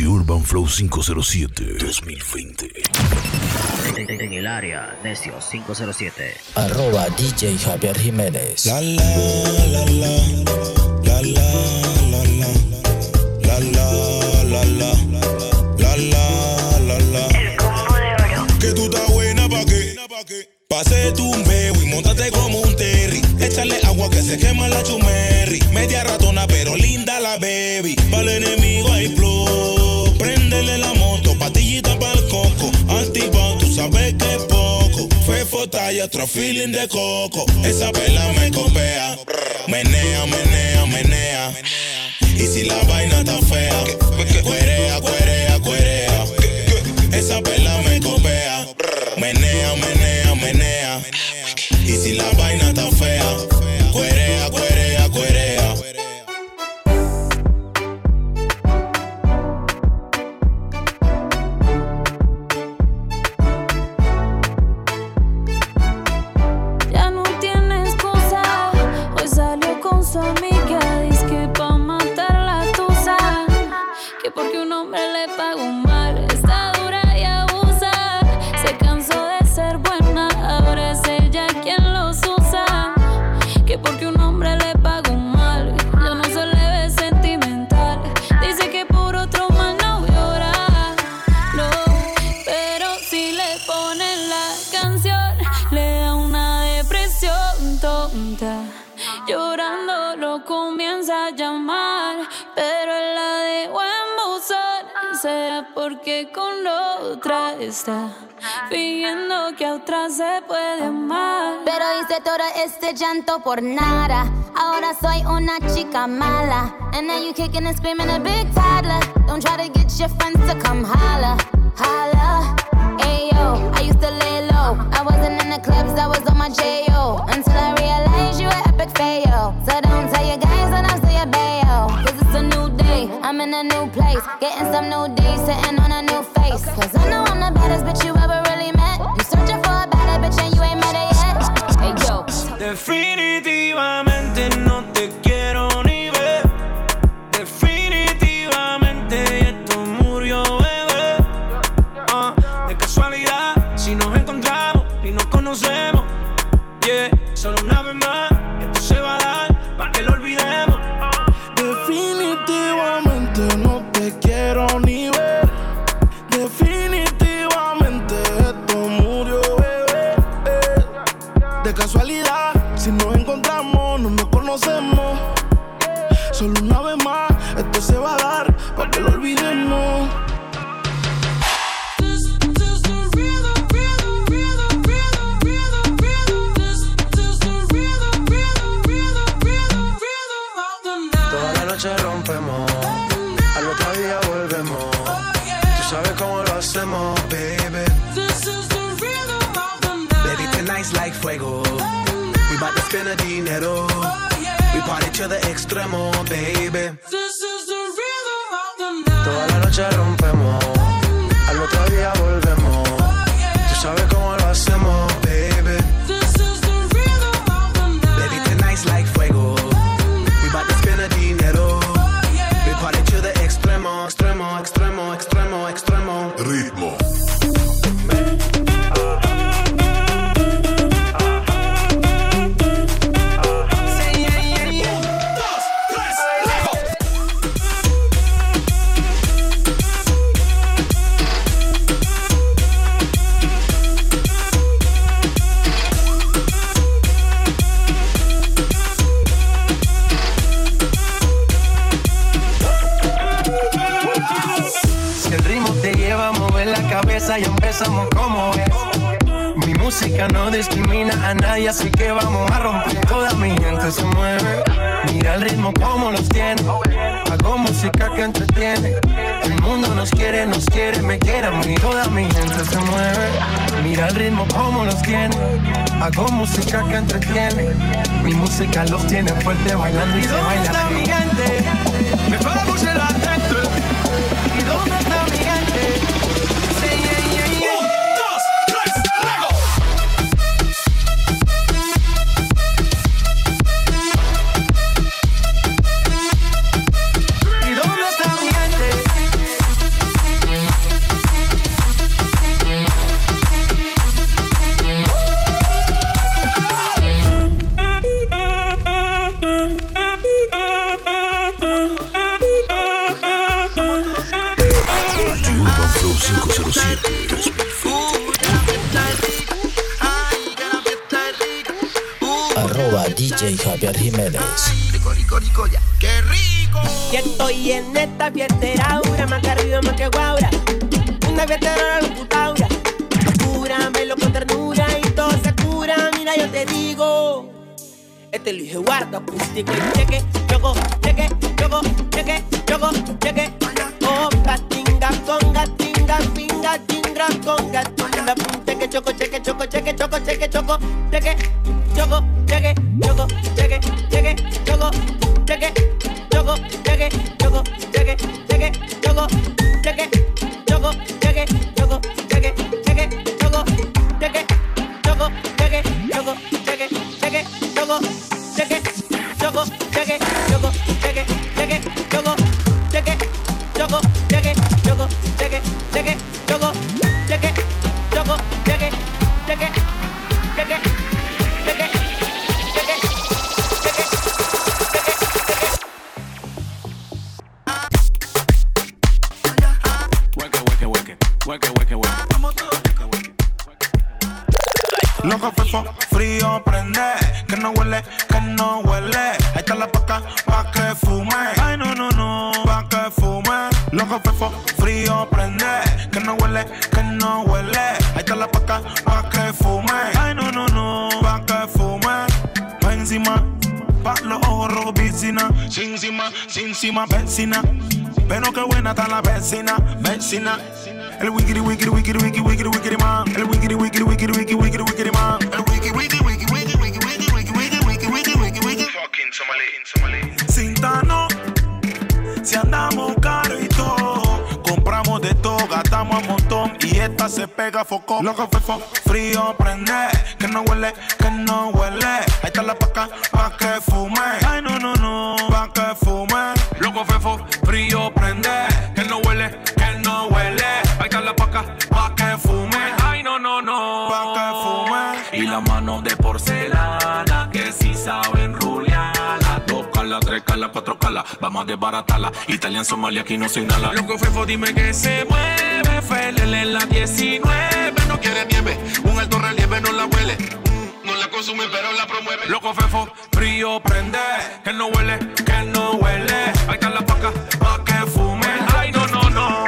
DJ Urban Flow 507 2020. En el área, Necio 507. @DJ Javier Jiménez. La la la la la la la la la la la la la la. El combo de oro. Que tú estás buena pa' qué. Pase tu meo y montate como un terry. Échale agua que se quema la chumerri. Media ratona pero linda la baby. Para el enemigo hay flow. Préndele la moto, patillita pa'l coco. Antibao, tú sabes que es poco. Fefo talla, otro feeling de coco. Esa vela me copea. Menea, menea, menea. Y si la vaina está fea, cuerea, cuerea, cuerea. Esa vela me copea. Menea, menea, menea. Y si la vaina está fea, cuerea, cuerea, cuerea. Ya no tiene excusa. Hoy salió con su amiga. Dice que pa' matar la tusa. Que porque un hombre le pagó mal. Está dura y abusa. Se cansó de ser buena. Ahora es ella quien los usa. Que porque un hombre le pagó mal. Ya no se le ve sentimental. Dice que por otro mal no llora. No, pero si le ponen la canción, le da una depresión tonta. Llorando lo comienza a llamar, pero él la dejó en buzón. Será porque con otra está fingiendo que a otra se puede amar. Pero hice todo este llanto por nada. Ahora soy una chica mala. And now you kicking and screaming a big toddler. Don't try to get your friends to come holla, holla. Ayo, I used to lay low. I wasn't in the clubs, I was on my J.O. Until I realized you were epic fail. So don't tell your guys when I'm still your bayo. Cause it's a new day, I'm in a new place. Getting some new days, sitting on a new face. Cause I know I'm the baddest bitch you ever really met. You searching for a better bitch and you ain't met her yet. Hey yo. Definitivamente no te quiero ni ver. Definitivamente esto murió, bebé. De casualidad, si nos encontramos y nos conocemos, yeah, solo una vez más, esto se va a dar para que lo olvidemos. Definitivamente no te quiero ni ver. Definitivamente esto murió, bebé. De casualidad, si nos encontramos, no nos conocemos. Solo una vez más, esto se va a dar para que lo olvidemos. Toda la noche rompemos, al otro día volvemos. Tú sabes cómo lo hacemos, baby. Baby, tonight's like fuego. We bout to spend the dinero. We party to the extremo, baby. Toda la noche rompemos, al otro día volvemos. Tú sabes cómo lo hacemos, baby. Baby, tonight's like fuego. We bout to spend the dinero. We party to the extremo, extremo, extremo, extremo, extremo. Ritmo. Y empezamos como es. Mi música no discrimina a nadie, así que vamos a romper. Toda mi gente se mueve. Mira el ritmo como los tiene. Hago música que entretiene. El mundo nos quiere, me quiere a mí. Toda mi gente se mueve. Mira el ritmo como los tiene. Hago música que entretiene. Mi música los tiene fuerte bailando y se baila. ¿Y dónde está mi gente? Me para bouger la tête. ¿Y dónde está mi gente? Flow 507 Arroba DJ Javier Jiménez. Rico, ya. ¡Qué rico! Y estoy en esta fiestera, aura, más que arriba, más que guaura. Una fiestera, la locutaura. Cúramelo con ternura y todo se cura. Mira, yo te digo, este lo dije guarda acústico y cheque, choco, cheque, choco, cheque, choco, cheque. Oh, gatinga, conga, tinga, pinga, tinga, conga, tinga, cheque, choco, cheque, choco, cheque, choco, cheque, choco, cheque, choco, cheque, choco, cheque, cheque, choco, cheque, choco, cheque, choco, cheque, cheque, choco, cheque, choco, cheque, choco, cheque, cheque, choco, cheque, choco, cheque, choco, cheque, cheque, choco, cheque, choco, cheque, choco, cheque, cheque, choco, cheque, choco, cheque, choco, cheque, cheque, choco, cheque, choco, cheque, cheque, cheque, cheque. Loco fefo, frío prende, que no huele, que no huele. Ahí está la paca, pa' que fume. Ay no, no, no, pa' que fume. Loco fefo, frío prende, que no huele, que no huele. Ahí está la paca, pa' que fume. Ay no, no, no, pa' que fume. Pa' encima, pa' los ojos rojos piscina. Sin encima, vecina. Pero qué buena está la vecina, vecina. El wickedy man. El wickedy man. El wickedy fucking Somali. Sintano, si andamos caro y todo, compramos de todo, gastamos a montón y esta se pega foco. Loco fefo, frío prende, que no huele, que no huele. Ahí está la paca, pa' que fume. Ay no, no, no, pa' que fume. Loco fefo, frío prende, que no huele, que no huele. Ahí está la paca, pa' que fume. Ay no, no, no, pa' que fume. Y las manos de porcelana que si saben rulearla. 2 calas, 3 calas, 4 calas, vamos a desbaratarla. Italian, Somalia, aquí no se inhala. Loco fefo, dime que se mueve. Felele en la 19, no quiere nieve. Un alto relieve no la huele. No la consume pero la promueve. Loco fefo, frío prende, que no huele, que no huele. Ahí está la paca, pa' que fume. Ay no, no, no.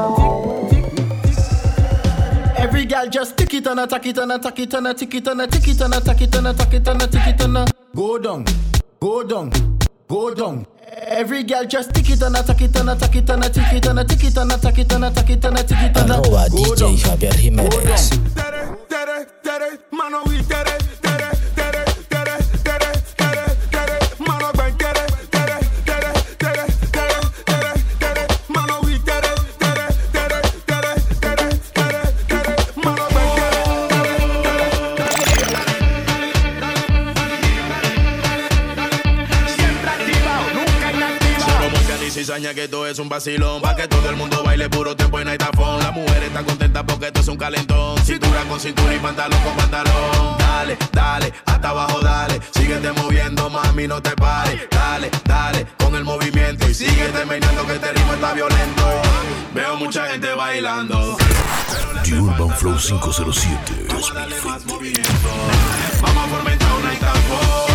Every girl just tick it and attack it and attack it and tick it and tick it and attack it and attack it and tick it and go down, go down, go down. Every girl just tick it and attack it and attack it and tick it and tick it and attack it and attack it and tick it and Arroba DJ Javier Jiménez. Mano y tere, tere, tere, tere, tere, tere, tere, mano güey, tere, tere, tere, tere, tere, tere, tere, mano y tere, tere, tere, tere, tere, tere, tere, mano güey, siempre activado, nunca inactivado. Solo música y cizaña que todo es un vacilón, pa' que todo el mundo baile puro tiempo y no hay tafón. La mujer está contenta porque esto es un calentón. Cintura con cintura y pantalón con pantalón. Dale, dale, hasta abajo dale. Síguete moviendo, mami, no te pares. Dale, dale, con el movimiento y síguete meneando que este ritmo está violento. Veo mucha gente bailando. The Urban Flow 507 2020. Vamos a fomentar una itafón.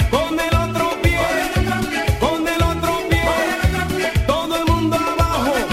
Todo el mundo abajo.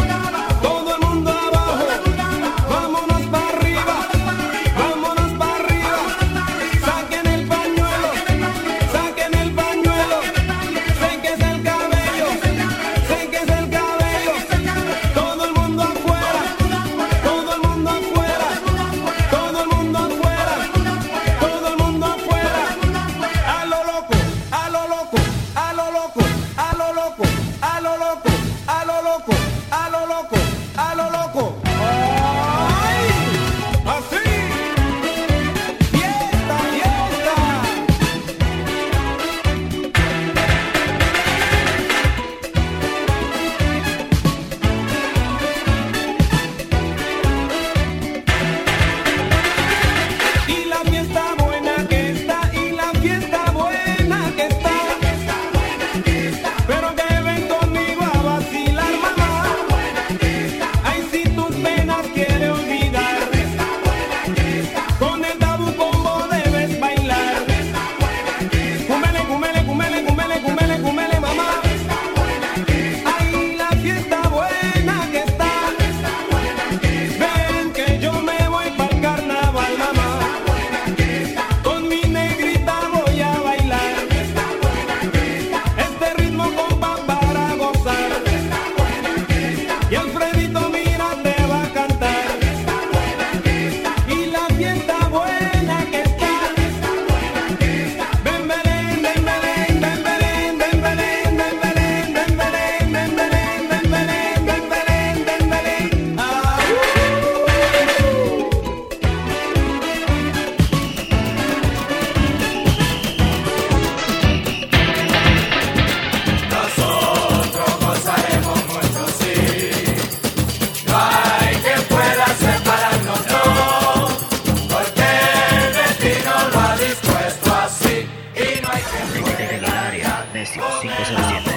Necio 507.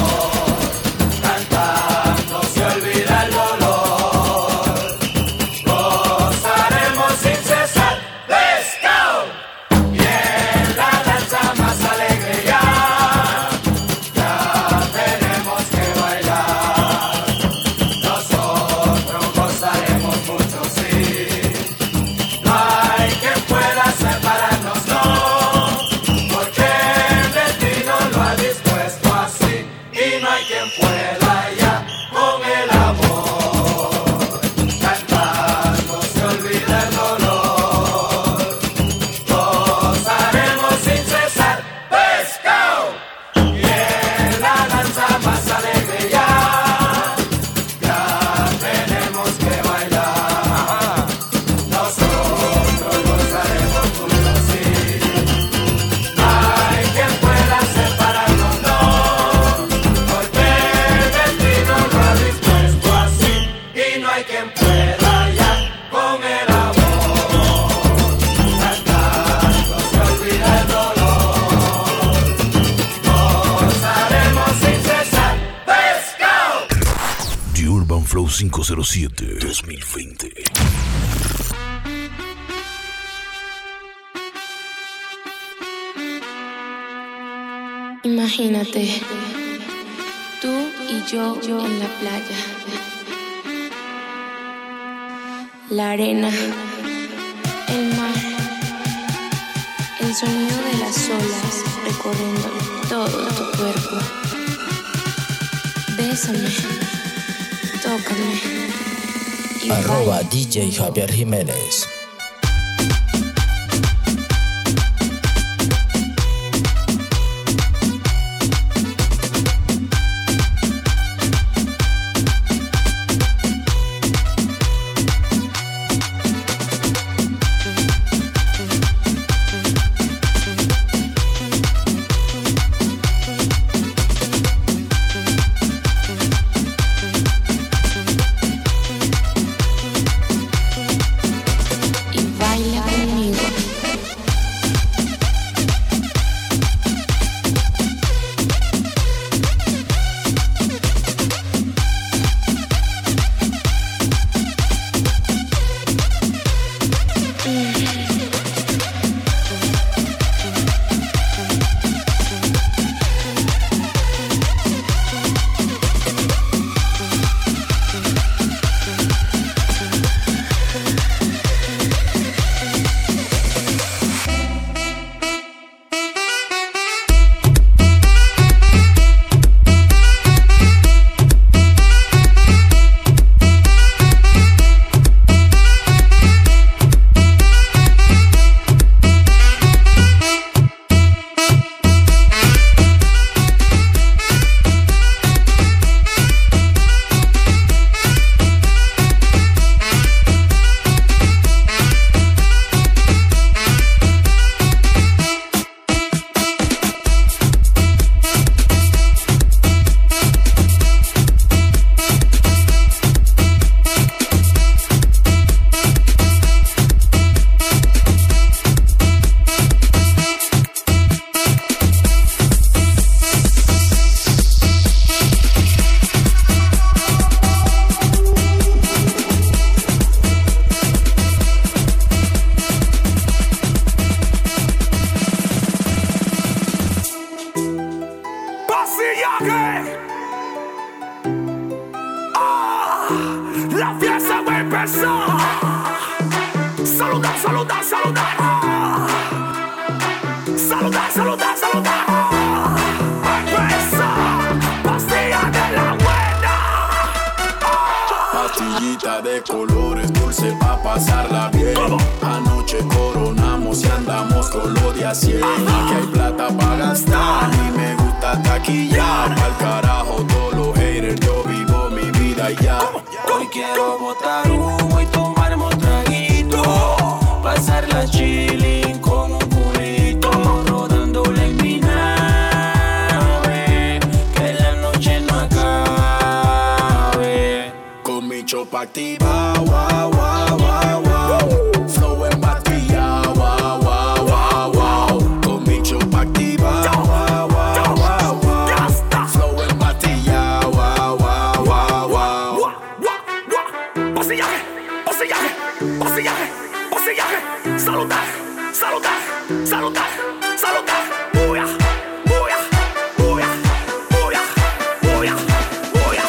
Cantando se olvida el dolor, gozaremos sin cesar. Let's go. Y en la danza más alegre ya tenemos que bailar. Nosotros gozaremos mucho, sí. No hay quien pueda separarnos, no, porque el destino lo ha dispuesto así. Y no hay quien pueda ya con el amor. Cantando se olvida el dolor, gozaremos sin cesar. Let's go. Y en la danza más alegre ya tenemos que bailar. Nosotros gozaremos mucho, sí. No hay quien pueda separarnos, no, porque el destino lo ha dispuesto así. Y no hay quien pueda ya con el amor. Cantando se olvida el dolor, gozaremos sin cesar. Let's go. The Urban Flow 507 2020. Imagínate, tú y yo en la playa, la arena, el mar, el sonido de las olas recorriendo todo tu cuerpo. Bésame, tócame y Arroba baila. DJ Javier Jiménez. Y baila conmigo. Vacillaje. La fiesta va a empezar. Saludar, saludar, saludar. Saludar, saludar, saludar. Va a empezar. Pastilla de la buena. Pastillita de colores, dulce pa' pasarla bien. Anoche coronamos y andamos con lo de a 100. Aquí hay plata pa' gastar y me gusta taquillar. Al carajo todos los haters, yo vivo mi vida ya. Hoy quiero botar humo y tomarme un traguito. Pasarla chilling con un culito. Rodándole en mi nave. Que la noche no acabe. Con mi chopa activa, wow, wow, wow, wow. Flow en batilla, wow, wow, wow, wow. Con mi chopa activa, wow, wow, wow, wow. Saluda. Buya, buya, buya, buya, buya, buya.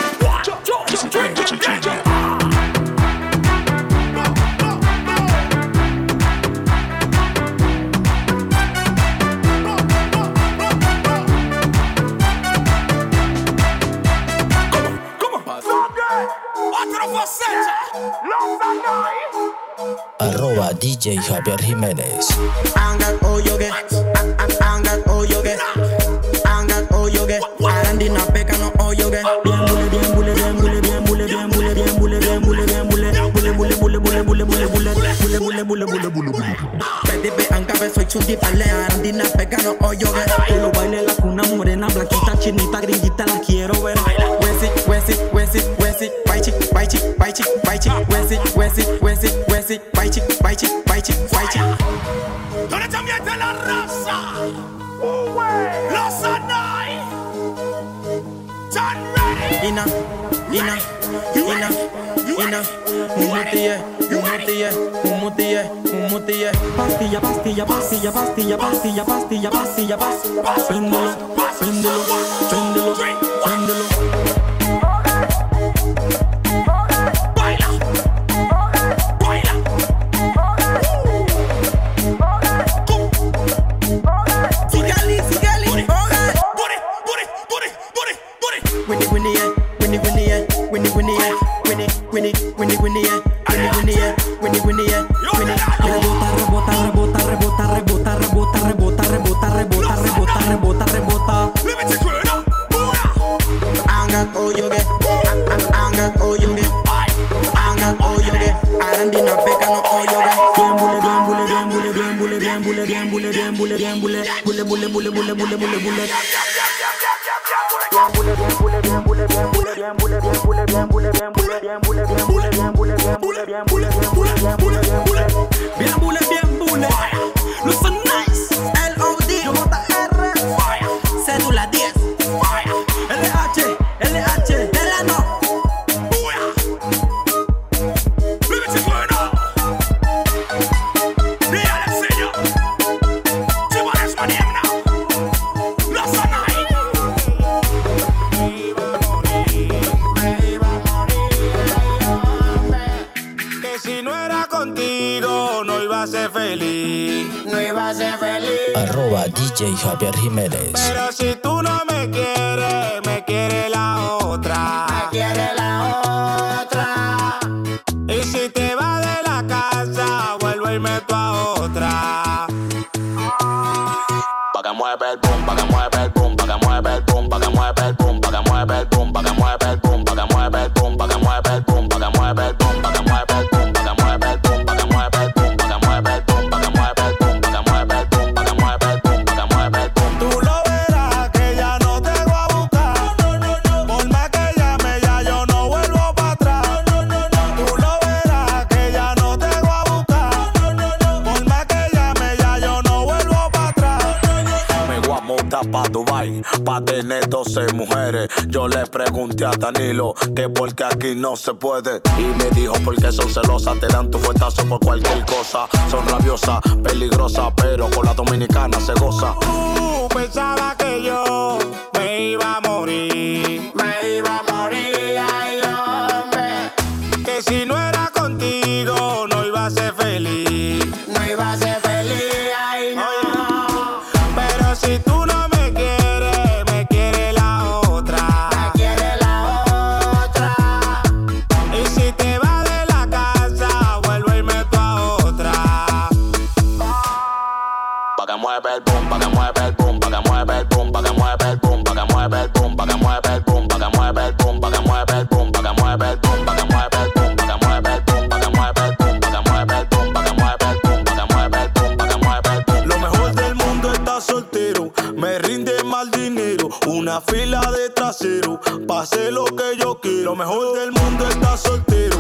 Arroba DJ Javier Jiménez. Angat oyoge, angat oyoge, angat oyoge. Arandina peka no oyoge. Bien bule, bien bule, bien bule, bien bule, bien bule, bien bule, bien bule, bien bule, bule, bule, bule, bule, bule, bule, bule, bule, bule, bule, bule, bule. Pedipe angabe soy chuti pale. Arandina peka no oyoge. Que lo baile la cuna morena, blanquita, chinita, gringuita, la quiero ver. Wesi, wesi, wesi, wesi, baichi, baichi, baichi, baichi, wesi, wesi, wesi, wesi, baichi, baichi, baichi, baichi. ¿Dónde también está la raza? Los Anay. John ready. Ina, ina, ina, ina. Mumutie, mumutie, mumutie, mumutie. Pastilla, pastilla, pastilla, pastilla, pastilla, pastilla, pastilla, pastilla. Préndelo, préndelo, préndelo, préndelo. Arroba DJ Javier Jiménez. Pero si tú no me quieres, me quiere la otra. Me quiere la otra. Y si te vas de la casa, vuelvo y meto a otra. Pa' que mueve el boom, pa' que mueve el boom, pa' que mueve el boom, pa' que mueve el boom, pa' que mueve el boom, pa' que mueve el boom, pa' que mueve el boom, pa' que mueve el boom, pa' que mueve el boom, pa' que mueve el boom, pa' que mueve el boom, pa' que mueve el boom, pa' que mueve el boom, pa' que mueve el boom, pa' que mueve el boom, pa' que mueve el boom, pa' que mueve el boom. Tú lo verás que ya no te voy a buscar. Por más que llame ya yo no vuelvo para atrás. Tú lo verás que ya no te voy a buscar. Por más que llame ya yo no vuelvo para atrás. Me voy a montar pa' Dubai, pa' tener 12 mujeres. Yo le pregunté a Danilo que porque aquí no se puede. Y me dijo porque son celosas, te dan tu fuetazo por cualquier cosa. Son rabiosas, peligrosas, pero con la dominicana se goza. Pensaba que yo me iba a morir. Me iba a morir, ay hombre. Que si no era contigo no iba a ser feliz. No iba a ser feliz, ay no. Pero si tú no me quieres, me quiere la otra. Me quiere la otra. Y si te vas de la casa, vuelvo y meto a otra. Pa' que mueve el boom, pa' que mueve el boom, pa' que mueve el boom, pa' que mueve el boom, pa' que mueve el boom, pa' que mueve el boom, pa' que mueve el boom, pa' que mueve el boom, pa' que mueve el boom, pa' que mueve el boom, pa' que mueve el boom, pa' que mueve el boom, pa' que mueve el boom, pa' que mueve el boom, pa' que mueve el boom, pa' que mueve el boom. Lo mejor del mundo está soltero, me rinde mal dinero, una fila de trasero, pase lo que yo quiero. Lo mejor del mundo está soltero,